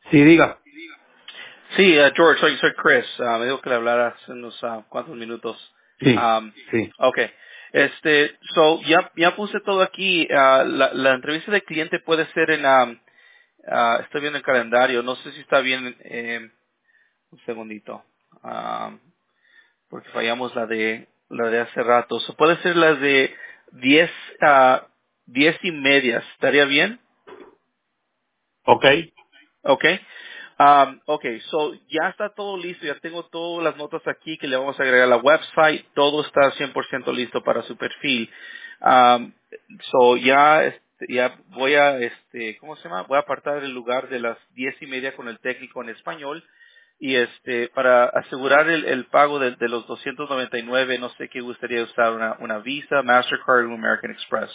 Sí, diga. Sí, George, soy Chris. Me dijo que le hablara hace unos cuantos minutos. Sí, Um, sí. okay. Ya puse todo aquí. La entrevista de cliente puede ser estoy viendo el calendario. No sé si está bien. Un segundito. Um, Porque fallamos la de hace rato. Puede ser las de 10 a 10:30. ¿Estaría bien? Ok. Okay. Okay, ya está todo listo, ya tengo todas las notas aquí que le vamos a agregar a la website, todo está 100% listo para su perfil. Um, ya voy a, ¿cómo se llama? Voy a apartar el lugar de las 10:30 con el técnico en español y para asegurar el pago de los 299, no sé qué gustaría usar, una Visa, Mastercard o American Express.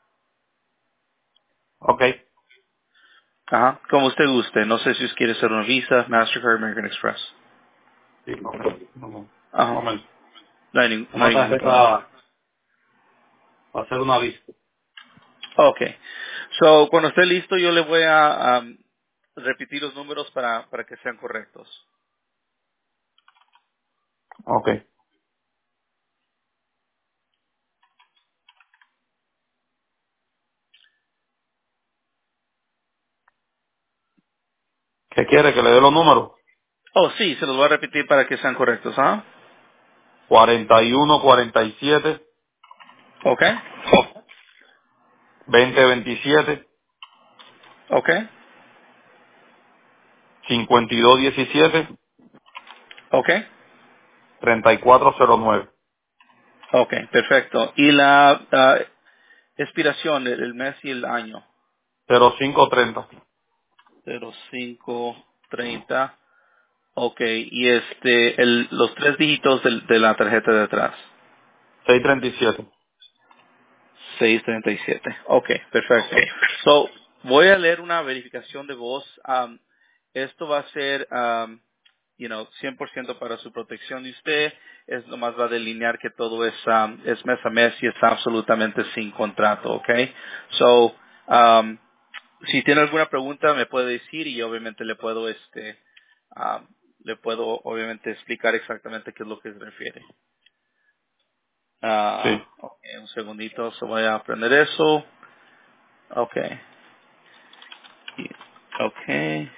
Ok. Ajá, como usted guste, no sé si usted quiere hacer una Visa, Mastercard, American Express. Sí, un Ajá. momento. No Una hay ningún problema. tarjeta para hacer una vista. Okay. Cuando esté listo, yo le voy a repetir los números para que sean correctos. Ok. ¿Qué quiere? Que le dé los números. Oh, sí, se los voy a repetir para que sean correctos, ¿ah? 41, 47, Okay. 20, 27, Okay. 52, 17, Okay. 34, 09, Okay, perfecto. Y la expiración, el mes y el año. 05, 30, 0530. Okay. Y los tres dígitos de la tarjeta de atrás. 637. 637. Ok, perfecto. Voy a leer una verificación de voz. Esto va a ser, 100% para su protección de usted. Es nomás va a delinear que todo es mes a mes y está absolutamente sin contrato, ok. So, um, si tiene alguna pregunta me puede decir y obviamente le puedo obviamente explicar exactamente qué es lo que se refiere. Sí. Ok, un segundito, se voy a aprender eso. Ok. Ok.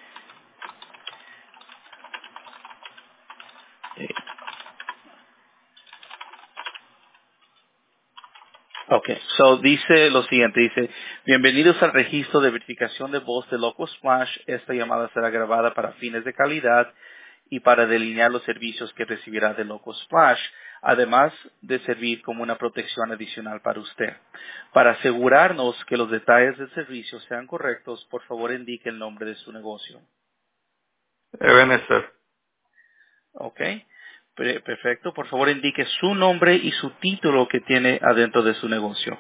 Ok. Dice lo siguiente, dice, bienvenidos al registro de verificación de voz de Loco Splash. Esta llamada será grabada para fines de calidad y para delinear los servicios que recibirá de Loco Splash, además de servir como una protección adicional para usted. Para asegurarnos que los detalles del servicio sean correctos, por favor indique el nombre de su negocio. Ebenezer. Ok, perfecto. Por favor, indique su nombre y su título que tiene adentro de su negocio.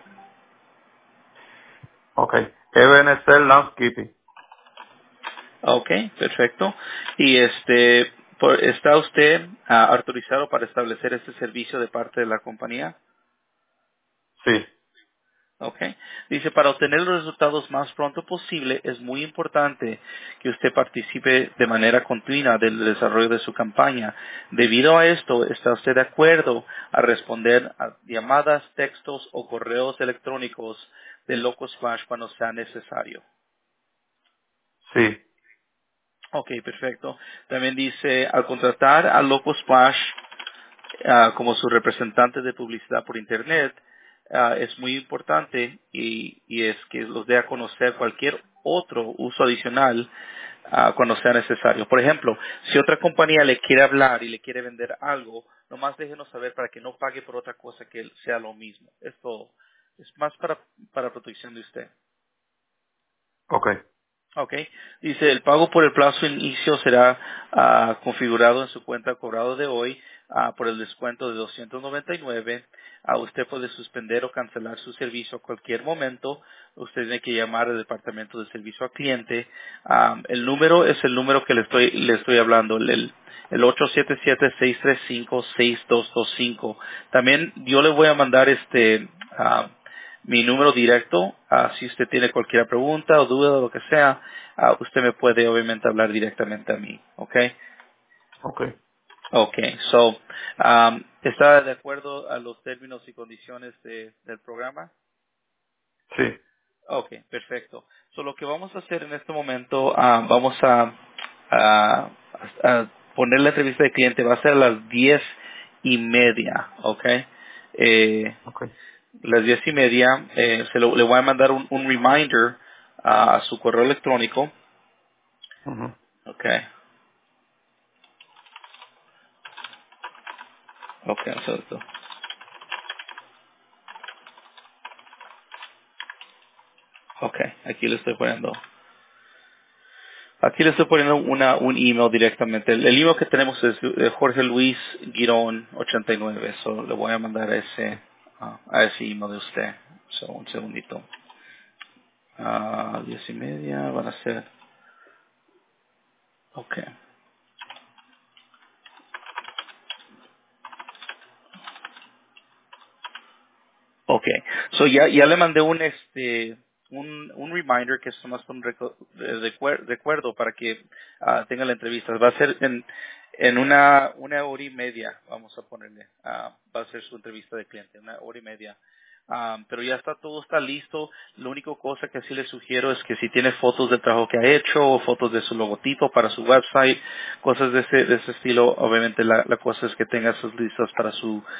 Ok. Ebenezer Landscaping. Ok, perfecto. Y ¿está usted autorizado para establecer este servicio de parte de la compañía? Sí. Ok. Dice, para obtener los resultados más pronto posible, es muy importante que usted participe de manera continua del desarrollo de su campaña. Debido a esto, ¿está usted de acuerdo a responder a llamadas, textos o correos electrónicos de Loco Splash cuando sea necesario? Sí. Ok, perfecto. También dice, al contratar a Loco Splash como su representante de publicidad por Internet, es muy importante y es que los dé a conocer cualquier otro uso adicional cuando sea necesario. Por ejemplo, si otra compañía le quiere hablar y le quiere vender algo, nomás déjenos saber para que no pague por otra cosa que sea lo mismo. Esto es más para protección de usted. Ok. Ok. Dice, el pago por el plazo de inicio será configurado en su cuenta cobrado de hoy por el descuento de 299. Usted puede suspender o cancelar su servicio a cualquier momento. Usted tiene que llamar al departamento de servicio al cliente. El número es el número que le estoy hablando, el 877-635-6225. También yo le voy a mandar mi número directo. Si usted tiene cualquier pregunta o duda o lo que sea, usted me puede obviamente hablar directamente a mí. ¿Ok? Ok. Okay, so, ¿está de acuerdo a los términos y condiciones del programa? Sí. Okay, perfecto. So, lo que vamos a hacer en este momento, vamos a, a poner la entrevista de cliente, va a ser a las 10:30, okay. Ok. Las 10:30, le voy a mandar un reminder a su correo electrónico, Ujú. okay. Okay, un segundo. Okay, aquí le estoy poniendo. Aquí le estoy poniendo un email directamente. El email que tenemos es Jorge Luis Girón 89. So, le voy a mandar a ese email de usted. So, un segundito. 10:30 van a ser. Okay. Okay. So ya le mandé un reminder que es más un recuerdo para que tenga la entrevista. Va a ser en una hora y media, vamos a ponerle. Va a ser su entrevista de cliente, una hora y media. Pero ya todo está listo. La única cosa que sí le sugiero es que si tiene fotos del trabajo que ha hecho o fotos de su logotipo para su website, cosas de ese estilo, obviamente la cosa es que tenga sus listas para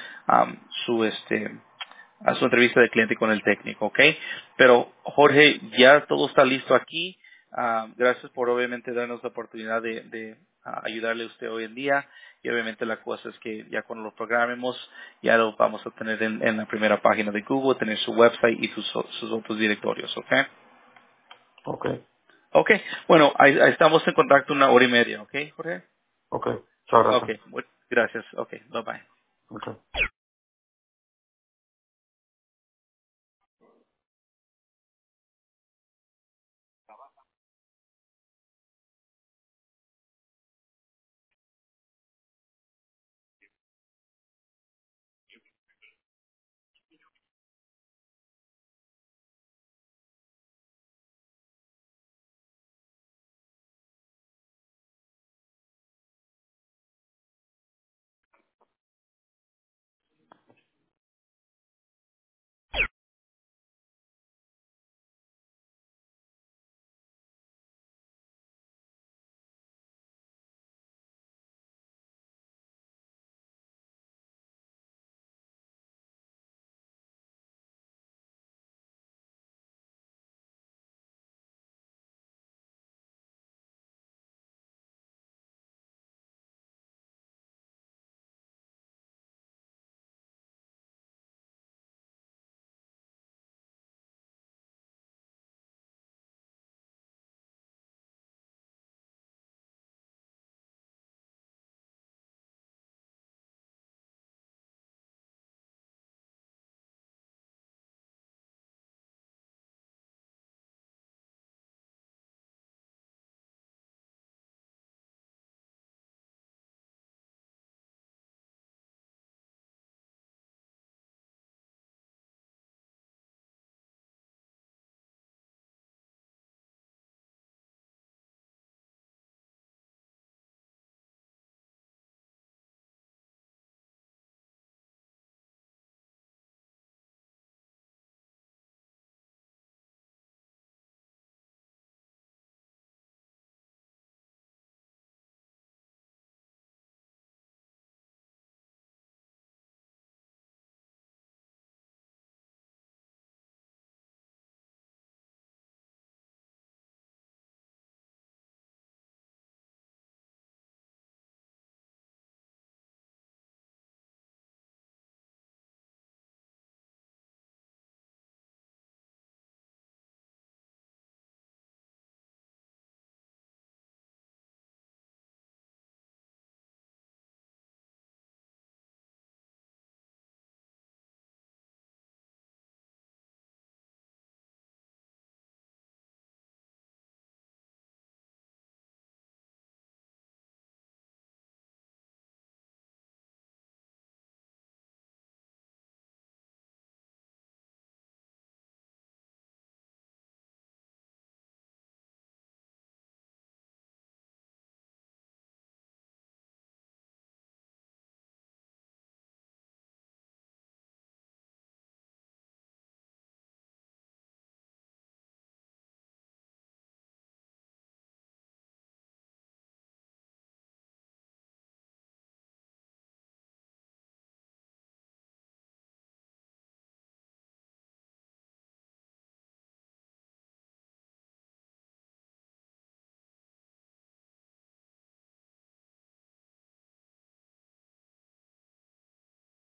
a su entrevista de cliente con el técnico, ¿ok? Pero Jorge, ya todo está listo aquí. Gracias por obviamente darnos la oportunidad de ayudarle a usted hoy en día. Y obviamente la cosa es que ya cuando lo programemos, ya lo vamos a tener en la primera página de Google, tener su website y sus otros directorios, ¿ok? Ok. Ok, bueno, ahí estamos en contacto una hora y media, ¿ok, Jorge? Ok. Muchas Ok, gracias. gracias. Ok, bye bye.